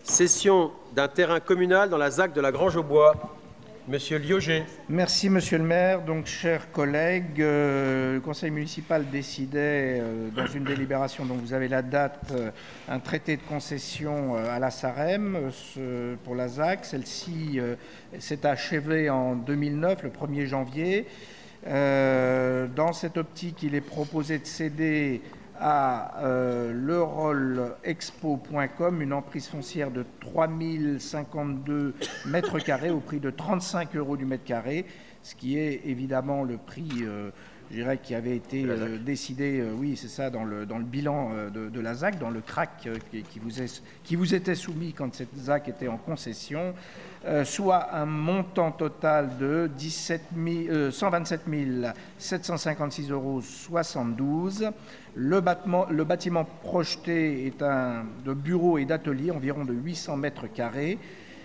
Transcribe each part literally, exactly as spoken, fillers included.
Cession d'un terrain communal dans la Z A C de la Grange-aux-Bois. Monsieur Liogé. Merci, Monsieur le maire. Donc, chers collègues, euh, le conseil municipal décidait, euh, dans une délibération dont vous avez la date, euh, un traité de concession euh, à la SAREM euh, pour la Z A C. Celle-ci euh, s'est achevée en deux mille neuf, le premier janvier. Euh, dans cette optique, il est proposé de céder à euh, l'Eurolexpo point com une emprise foncière de trois mille cinquante-deux mètres carrés au prix de trente-cinq euros du mètre carré, ce qui est évidemment le prix, euh, je dirais, qui avait été euh, décidé, euh, oui, c'est ça, dans le, dans le bilan euh, de, de la Z A C, dans le C R A C euh, qui, qui, vous est, qui vous était soumis quand cette Z A C était en concession, euh, soit un montant total de cent vingt-sept mille sept cent cinquante-six euros soixante-douze. Le bâtiment, le bâtiment projeté est un de bureaux et d'ateliers, environ de huit cents mètres carrés.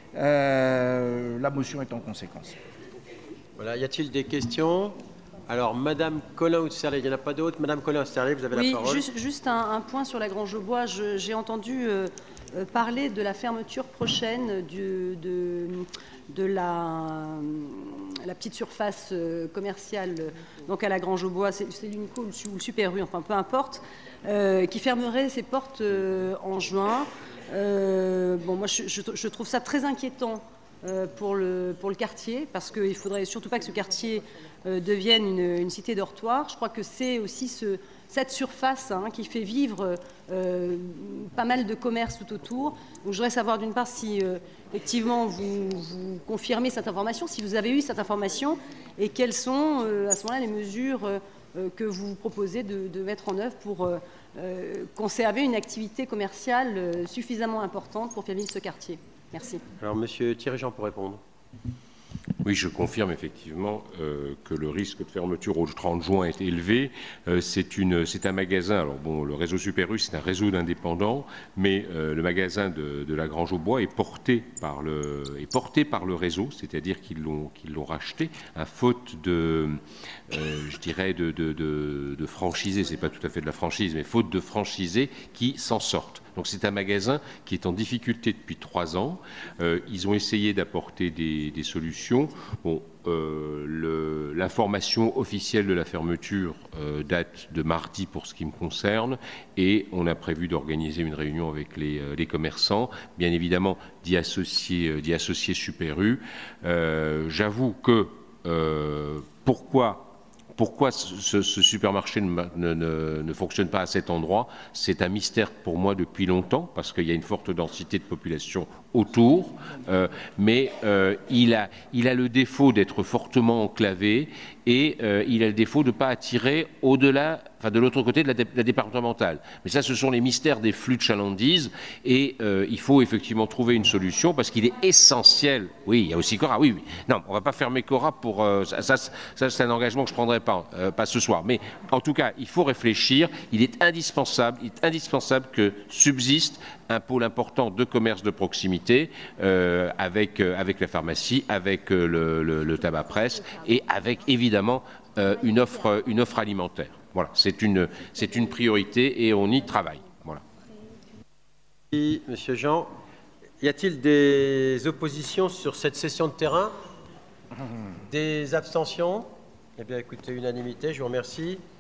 Euh, la motion est en conséquence. Voilà, y a-t-il des questions? Alors, Madame Colin-Housterlet, il n'y en a pas d'autres. Madame Colin-Housterlet, vous avez oui, la parole. Juste, juste un, un point sur la Grange-aux-Bois. J'ai entendu euh, euh, parler de la fermeture prochaine du, de, de la, la petite surface euh, commerciale donc à la Grange-aux-Bois. C'est l'Unico ou le Super U, enfin peu importe, euh, qui fermerait ses portes euh, en juin. Euh, bon, moi, je, je, je trouve ça très inquiétant euh, pour, le, pour le quartier, parce qu'il ne faudrait surtout pas que ce quartier euh, devienne une, une cité dortoir. Je crois que c'est aussi ce, cette surface hein, qui fait vivre euh, pas mal de commerces tout autour. Donc, je voudrais savoir d'une part si euh, effectivement vous, vous confirmez cette information, si vous avez eu cette information, et quelles sont euh, à ce moment-là les mesures euh, que vous proposez de, de mettre en œuvre pour euh, euh, conserver une activité commerciale euh, suffisamment importante pour faire vivre ce quartier. Merci. Alors, Monsieur Thierry-Jean pour répondre. Oui, je confirme effectivement euh, que le risque de fermeture au trente juin est élevé. Euh, c'est un magasin, alors bon, le réseau Super U, c'est un réseau d'indépendants, mais euh, le magasin de, de la Grange-aux-Bois est porté par le, est porté par le réseau, c'est-à-dire qu'ils l'ont qu'ils l'ont racheté, à faute de, euh, je dirais, de, de, de, de franchisés, c'est pas tout à fait de la franchise, mais faute de franchisés qui s'en sortent. Donc c'est un magasin qui est en difficulté depuis trois ans. Euh, ils ont essayé d'apporter des, des solutions. Bon, euh, l'information officielle de la fermeture euh, date de mardi pour ce qui me concerne, et on a prévu d'organiser une réunion avec les, euh, les commerçants, bien évidemment d'y associer, euh, d'y associer Super U. Euh, J'avoue que euh, pourquoi Pourquoi ce, ce supermarché ne, ne, ne, ne fonctionne pas à cet endroit, c'est un mystère pour moi depuis longtemps, parce qu'il y a une forte densité de population autour, euh, mais euh, il, a, il a le défaut d'être fortement enclavé, et euh, il a le défaut de ne pas attirer au-delà, enfin de l'autre côté de la, dé, la départementale. Mais ça, ce sont les mystères des flux de chalandise, et euh, il faut effectivement trouver une solution, parce qu'il est essentiel. Oui, il y a aussi Cora, oui, oui. Non, on ne va pas fermer Cora pour... Euh, ça, ça, ça c'est un engagement que je ne prendrai pas, euh, pas ce soir. Mais en tout cas, il faut réfléchir. Il est indispensable, il est indispensable que subsiste un pôle important de commerce de proximité euh, avec, euh, avec la pharmacie, avec euh, le, le, le tabac presse et avec évidemment euh, une, offre, une offre alimentaire. Voilà, c'est une, c'est une priorité et on y travaille. Voilà. Merci, Monsieur Jean. Y a-t-il des oppositions sur cette cession de terrain? Des abstentions? Eh bien, écoutez, unanimité, je vous remercie.